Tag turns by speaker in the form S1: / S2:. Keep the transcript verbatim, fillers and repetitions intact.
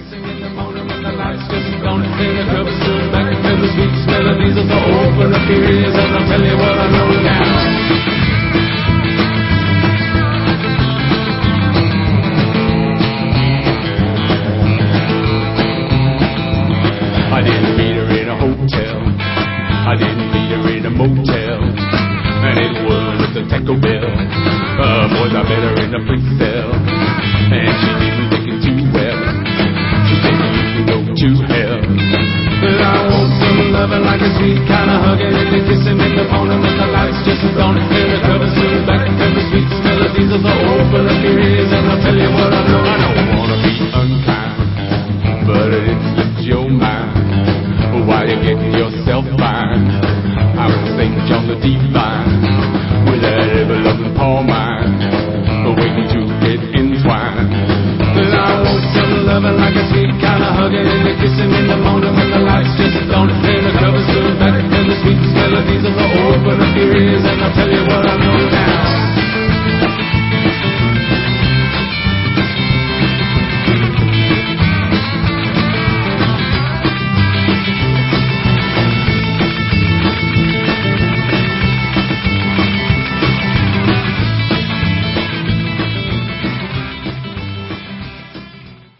S1: kissing in the morning when the lights just gone. In the club is soon back and the sweet melodies of the open up your ears and I'll tell you what I know now. I didn't meet her in a hotel, I didn't meet her in a motel, and it was at the Taco Bell. Uh, boys, I met her in a pre-sale, and she didn't take it too well. She said you can go to hell. But I want some loving like a sweet kind of hugging and the kissing in the morning when the lights just gone. And the club is soon back and the sweet melodies of the open up your ears and I'll tell you what I know. I don't wanna be unkind, but it slips your mind. While you're getting yourself fine, I was Saint John the Divine with that ever-loving Paul mine, waiting to get entwined. But I want some loving like a sweet kind of hugging and the kissing in the morning when the lights just gone. And the club is soon back and the sweet melodies of the open up your ears and I'll tell you